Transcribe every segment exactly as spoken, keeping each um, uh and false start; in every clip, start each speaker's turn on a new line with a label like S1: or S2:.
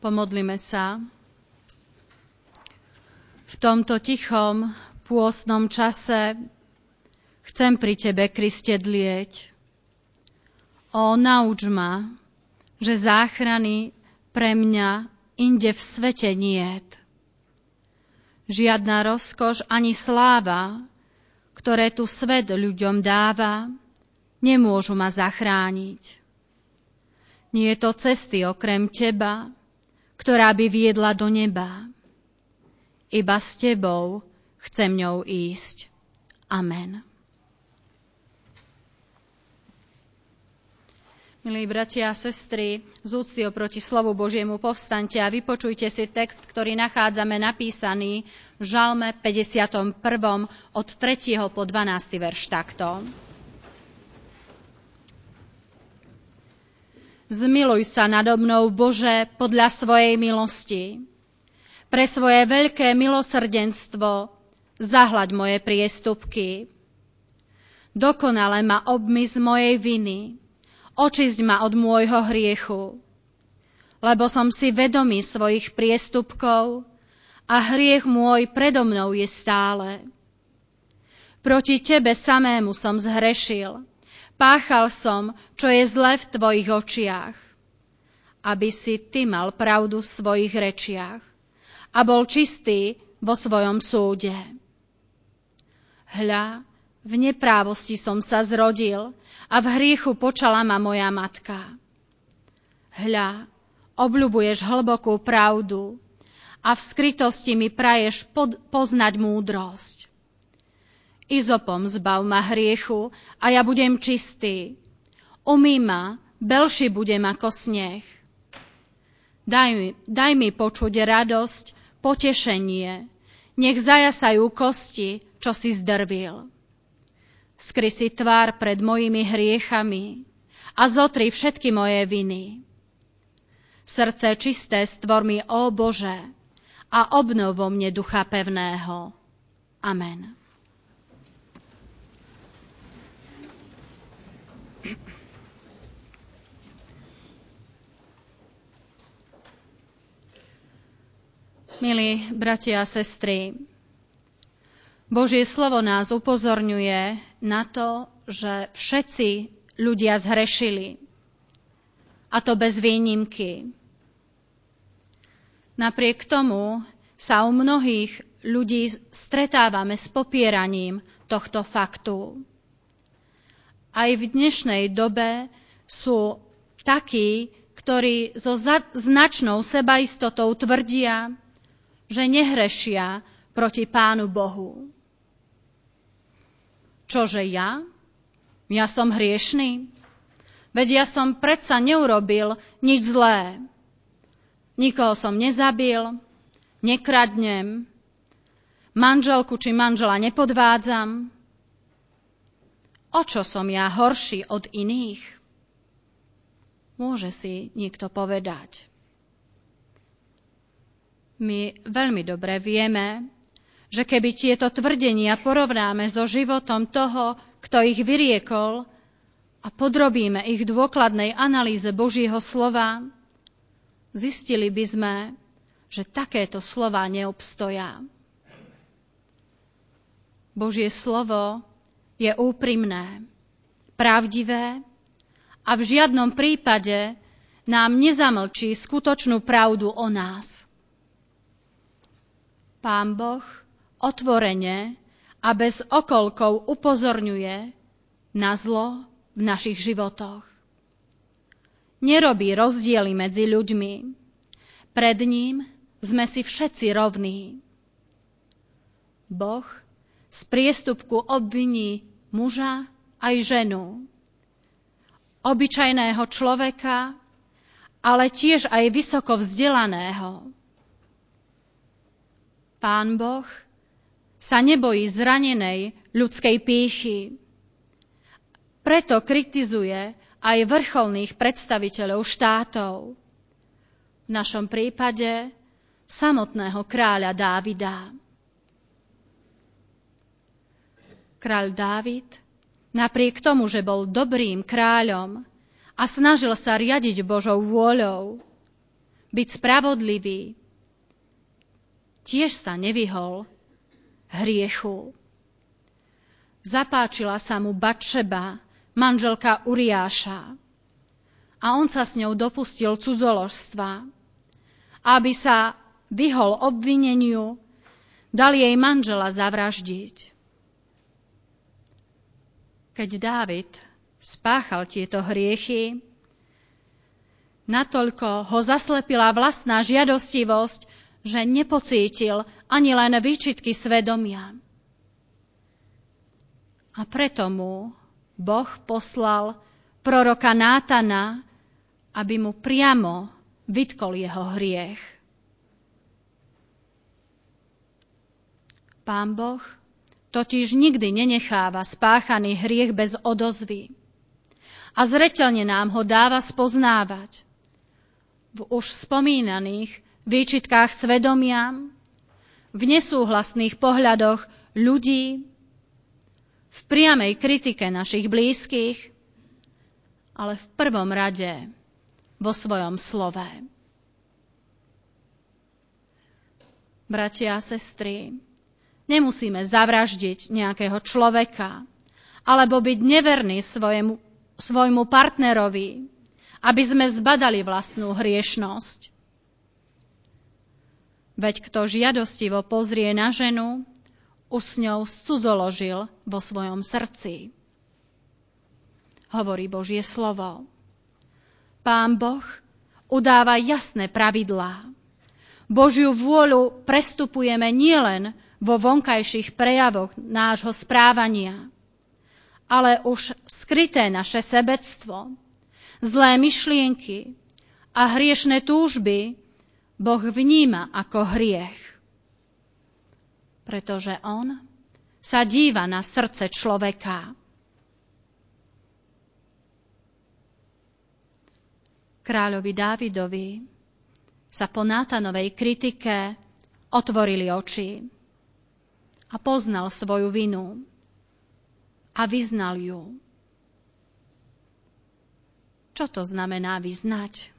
S1: Pomodlime sa. V tomto tichom, pôstnom čase chcem pri Tebe, Kriste, dlieť. Ó, nauč ma, že záchrany pre mňa inde v svete niet. Žiadna rozkoš ani sláva, ktoré tu svet ľuďom dáva, nemôžu ma zachrániť. Nie je to cesty okrem Teba, ktorá by viedla do neba. Iba s Tebou chcem ňou ísť. Amen. Milí bratia a sestry, z úcty oproti slovu Božiemu povstaňte a vypočujte si text, ktorý nachádzame napísaný v Žalme päťdesiatom prvom od tretieho po dvanásty verš takto. Zmiluj sa nado mnou, Bože, podľa svojej milosti. Pre svoje veľké milosrdenstvo zahľaď moje priestupky. Dokonale ma obmyj z mojej viny, očisť ma od môjho hriechu, lebo som si vedomý svojich priestupkov a hriech môj predo mnou je stále. Proti Tebe samému som zhrešil, páchal som, čo je zlé v Tvojich očiach, aby si Ty mal pravdu v svojich rečiach a bol čistý vo svojom súde. Hľa, v neprávosti som sa zrodil a v hriechu počala ma moja matka. Hľa, obľubuješ hlbokú pravdu a v skrytosti mi praješ pod, poznať múdrosť. Izopom zbav ma hriechu a ja budem čistý. Umyj ma, belší budem ako sneh. Daj mi, daj mi počuť radosť, potešenie. Nech zajasajú kosti, čo si zdrvil. Skry si tvár pred mojimi hriechami a zotri všetky moje viny. Srdce čisté stvor mi, ó Bože, a obnov vo mne ducha pevného. Amen. Milí bratia a sestry, Božie slovo nás upozorňuje na to, že všetci ľudia zhrešili, a to bez výnimky. Napriek tomu sa u mnohých ľudí stretávame s popieraním tohto faktu. Aj v dnešnej dobe sú takí, ktorí so značnou sebaistotou tvrdia, že nehrešia proti Pánu Bohu. Čože ja? Ja som hriešný? Veď ja som predsa neurobil nič zlé. Nikoho som nezabil, nekradnem, manželku či manžela nepodvádzam. O čo som ja horší od iných? Môže si niekto povedať. My veľmi dobre vieme, že keby tieto tvrdenia porovnáme so životom toho, kto ich vyriekol, a podrobíme ich dôkladnej analýze Božieho slova, zistili by sme, že takéto slová neobstoja. Božie slovo je úprimné, pravdivé a v žiadnom prípade nám nezamlčí skutočnú pravdu o nás. Pán Boh otvorene a bez okolkov upozorňuje na zlo v našich životoch. Nerobí rozdiely medzi ľuďmi. Pred ním sme si všetci rovní. Boh z priestupku obviní muža aj ženu, obyčajného človeka, ale tiež aj vysoko vzdelaného. Pán Boh sa nebojí zranenej ľudskej pýchy. Preto kritizuje aj vrcholných predstaviteľov štátov. V našom prípade samotného kráľa Dávida. Kráľ Dávid, napriek tomu, že bol dobrým kráľom a snažil sa riadiť Božou vôľou, byť spravodlivý, tiež sa nevyhol hriechu. Zapáčila sa mu Batšeba, manželka Uriáša, a on sa s ňou dopustil cudzoložstva. Aby sa vyhol obvineniu, dal jej manžela zavraždiť. Keď Dávid spáchal tieto hriechy, natoľko ho zaslepila vlastná žiadostivosť, že nepocítil ani len výčitky svedomia. A preto mu Boh poslal proroka Nátana, aby mu priamo vytkol jeho hriech. Pán Boh totiž nikdy nenecháva spáchaný hriech bez odozvy a zreteľne nám ho dáva spoznávať v už spomínaných výčitkách svedomia, v nesúhlasných pohľadoch ľudí, v priamej kritike našich blízkych, ale v prvom rade vo svojom slove. Bratia a sestry, nemusíme zavraždiť nejakého človeka alebo byť neverný svojemu, svojmu partnerovi, aby sme zbadali vlastnú hriešnosť. Veď kto žiadostivo pozrie na ženu, už s ňou cudzoložil vo svojom srdci. Hovorí Božie slovo. Pán Boh udáva jasné pravidlá. Božiu vôľu prestupujeme nielen vo vonkajších prejavoch nášho správania, ale už skryté naše sebectvo, zlé myšlienky a hriešne túžby Boh vníma ako hriech. Pretože on sa díva na srdce človeka. Kráľovi Dávidovi sa po Nátanovej kritike otvorili oči a poznal svoju vinu a vyznal ju. Čo to znamená vyznať?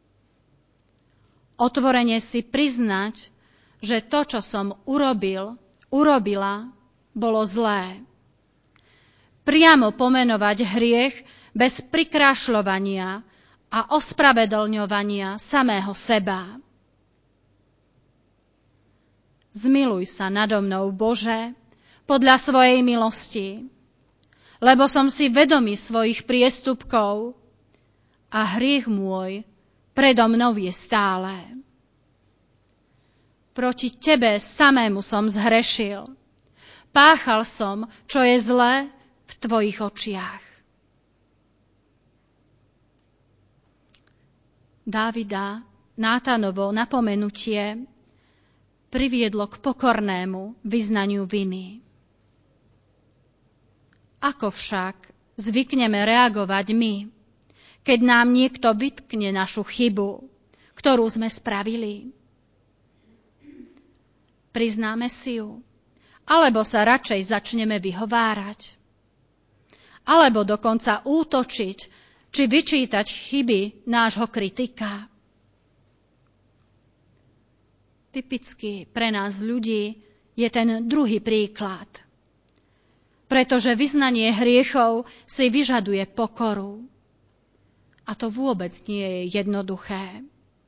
S1: Otvorene si priznať, že to, čo som urobil, urobila, bolo zlé. Priamo pomenovať hriech bez prikrášľovania a ospravedlňovania samého seba. Zmiluj sa nado mnou, Bože, podľa svojej milosti, lebo som si vedomý svojich priestupkov a hriech môj predo mnou je stále. Proti Tebe samému som zhrešil. Páchal som, čo je zlé v Tvojich očiach. Dávida Nátanovo napomenutie priviedlo k pokornému vyznaniu viny. Ako však zvykneme reagovať my, keď nám niekto vytkne našu chybu, ktorú sme spravili? Priznáme si ju, alebo sa radšej začneme vyhovárať, alebo dokonca útočiť či vyčítať chyby nášho kritika. Typický pre nás ľudí je ten druhý príklad, pretože vyznanie hriechov si vyžaduje pokoru. A to vôbec nie je jednoduché.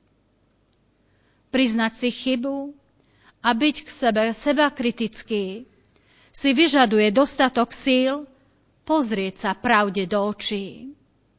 S1: Priznať si chybu a byť k sebe sebakritický si vyžaduje dostatok síl pozrieť sa pravde do očí.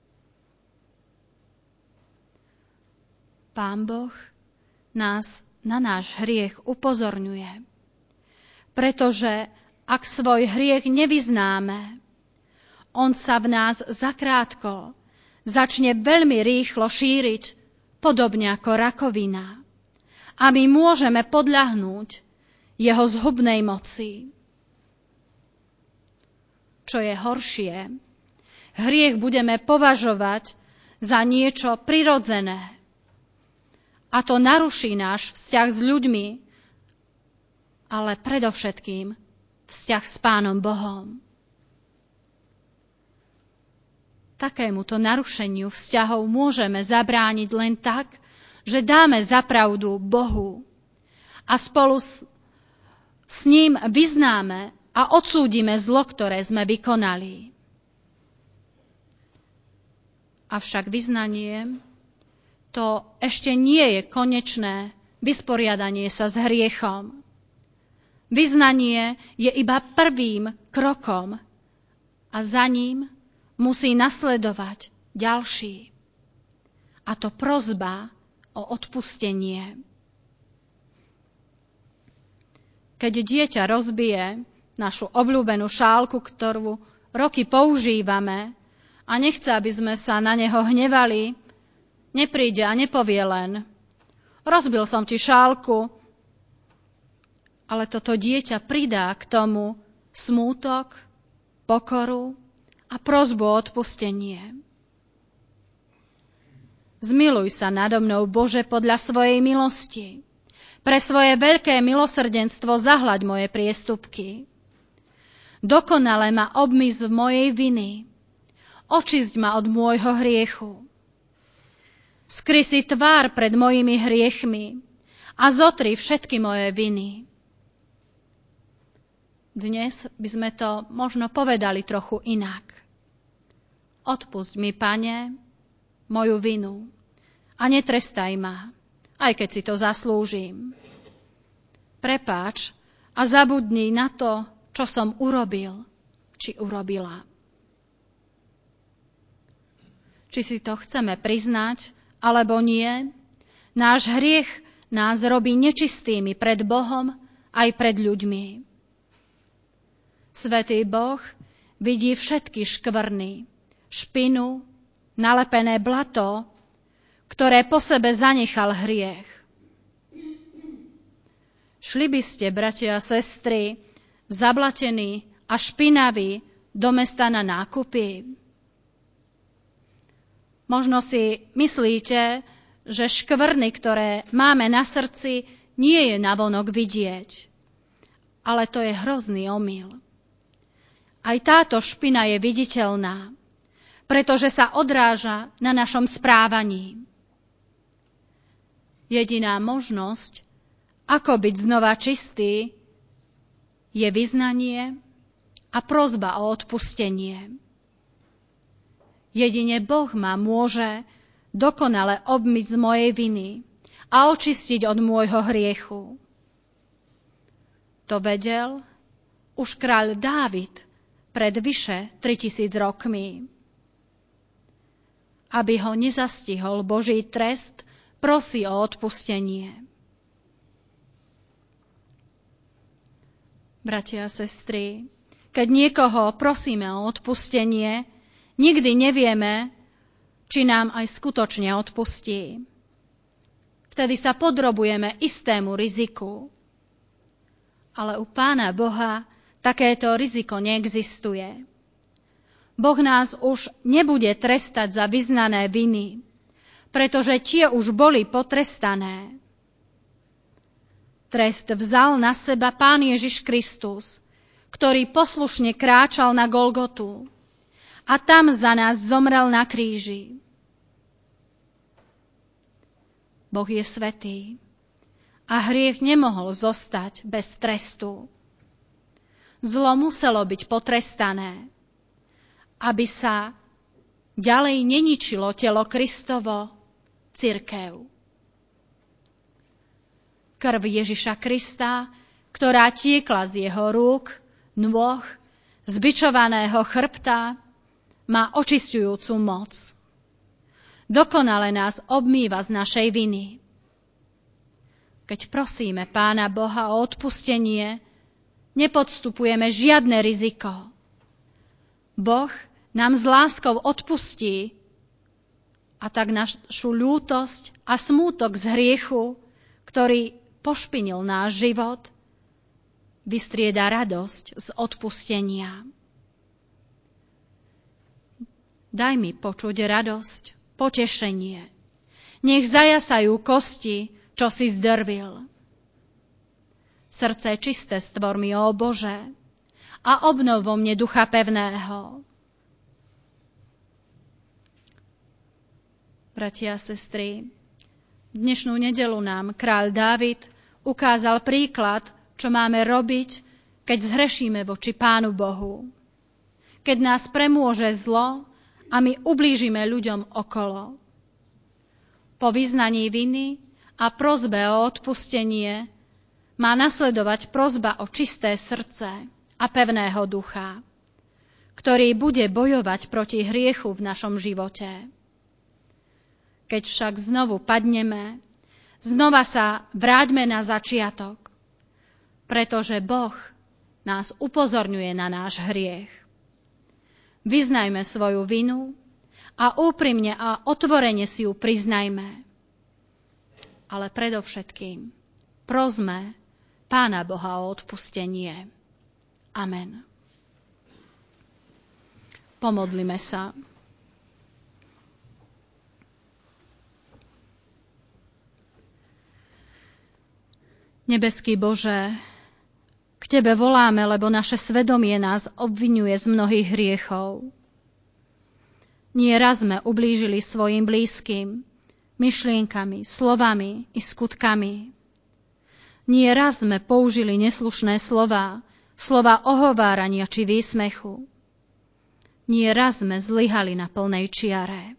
S1: Pán Boh nás na náš hriech upozorňuje, pretože ak svoj hriech nevyznáme, on sa v nás zakrátko začne veľmi rýchlo šíriť, podobne ako rakovina. A my môžeme podľahnúť jeho zhubnej moci. Čo je horšie, hriech budeme považovať za niečo prirodzené. A to naruší náš vzťah s ľuďmi, ale predovšetkým vzťah s Pánom Bohom. Takémuto narušeniu vzťahov môžeme zabrániť len tak, že dáme zapravdu Bohu a spolu s, s ním vyznáme a odsúdime zlo, ktoré sme vykonali. Avšak vyznanie to ešte nie je konečné vysporiadanie sa s hriechom. Vyznanie je iba prvým krokom a za ním musí nasledovať ďalší. A to prosba o odpustenie. Keď dieťa rozbije našu obľúbenú šálku, ktorú roky používame a nechce, aby sme sa na neho hnevali, nepríde a nepovie len: rozbil som ti šálku. Ale toto dieťa pridá k tomu smútok, pokoru a prosbu o odpustenie. Zmiluj sa nado mnou, Bože, podľa svojej milosti. Pre svoje veľké milosrdenstvo zahľaď moje priestupky. Dokonale ma obmyz v mojej viny. Očisť ma od môjho hriechu. Skry si tvár pred mojimi hriechmi a zotri všetky moje viny. Dnes by sme to možno povedali trochu inak. Odpusť mi, Pane, moju vinu a netrestaj ma, aj keď si to zaslúžim. Prepáč a zabudni na to, čo som urobil, či urobila. Či si to chceme priznať, alebo nie, náš hriech nás robí nečistými pred Bohom aj pred ľuďmi. Svätý Boh vidí všetky škvrny, špinu, nalepené blato, ktoré po sebe zanechal hriech. Šli by ste, bratia a sestry, zablatení a špinaví do mesta na nákupy? Možno si myslíte, že škvrny, ktoré máme na srdci, nie je navonok vidieť. Ale to je hrozný omyl. Aj táto špina je viditeľná, pretože sa odráža na našom správaní. Jediná možnosť, ako byť znova čistý, je vyznanie a prosba o odpustenie. Jedine Boh ma môže dokonale obmyť z mojej viny a očistiť od môjho hriechu. To vedel už kráľ Dávid pred vyše tritisíc rokmi. Aby ho nezastihol Boží trest, prosí o odpustenie. Bratia a sestry, keď niekoho prosíme o odpustenie, nikdy nevieme, či nám aj skutočne odpustí. Vtedy sa podrobujeme istému riziku. Ale u Pána Boha takéto riziko neexistuje. Boh nás už nebude trestať za vyznané viny, pretože tie už boli potrestané. Trest vzal na seba Pán Ježiš Kristus, ktorý poslušne kráčal na Golgotu a tam za nás zomrel na kríži. Boh je svätý a hriech nemohol zostať bez trestu. Zlo muselo byť potrestané, aby sa ďalej neničilo telo Kristovo, cirkev. Krv Ježiša Krista, ktorá tiekla z jeho rúk, nôh, zbičovaného chrbta, má očisťujúcu moc. Dokonale nás obmýva z našej viny. Keď prosíme Pána Boha o odpustenie, nepodstupujeme žiadne riziko. Boh nám s láskou odpustí a tak našu ľútosť a smútok z hriechu, ktorý pošpinil náš život, vystrieda radosť z odpustenia. Daj mi počuť radosť, potešenie. Nech zajasajú kosti, čo si zdrvil. Srdce čisté stvor mi, ó Bože, a obnov vo mne ducha pevného. Bratia a sestry, Dnešnú nedeľu nám kráľ Dávid ukázal príklad, čo máme robiť, keď zhrešíme voči Pánu Bohu. Keď nás premôže zlo a my ublížime ľuďom okolo. Po vyznaní viny a prosbe o odpustenie má nasledovať prosba o čisté srdce a pevného ducha, ktorý bude bojovať proti hriechu v našom živote. Keď však znovu padneme, znova sa vráťme na začiatok, pretože Boh nás upozorňuje na náš hriech. Vyznajme svoju vinu a úprimne a otvorene si ju priznajme. Ale predovšetkým prosme Pána Boha o odpustenie. Amen. Pomodlime sa. Nebeský Bože, k Tebe voláme, lebo naše svedomie nás obviňuje z mnohých hriechov. Nie raz sme ublížili svojim blízkym, myšlienkami, slovami i skutkami. Nie raz sme použili neslušné slová, slova ohovárania či výsmechu. Nie raz sme zlyhali na plnej čiare.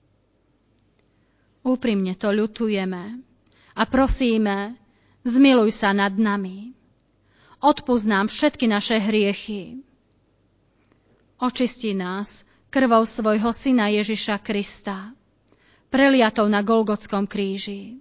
S1: Úprimne to ľutujeme a prosíme, zmiluj sa nad nami. Odpusť nám všetky naše hriechy. Očisti nás krvou svojho Syna Ježiša Krista, preliatou na Golgotskom kríži.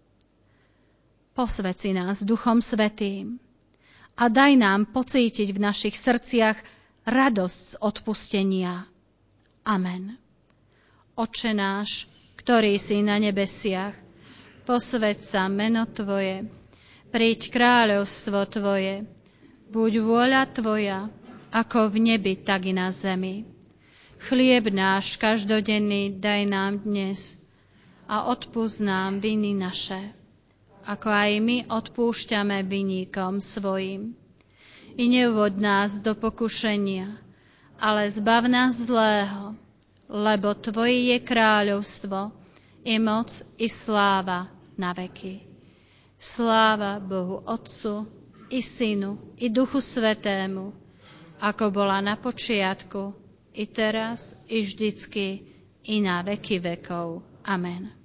S1: Posväci nás Duchom Svätým a daj nám pocítiť v našich srdciach radosť z odpustenia. Amen. Otče náš, ktorý si na nebesiach, posväť sa meno Tvoje, príď kráľovstvo Tvoje, buď vôľa Tvoja, ako v nebi, tak i na zemi. Chlieb náš každodenný daj nám dnes a odpusť nám viny naše, ako aj my odpúšťame viníkom svojim. I neuvoď nás do pokušenia, ale zbav nás zlého, lebo Tvoje je kráľovstvo, i moc, i sláva na veky. Sláva Bohu Otcu, i Synu, i Duchu Svätému, ako bola na počiatku, i teraz, i vždycky, i na veky vekov. Amen.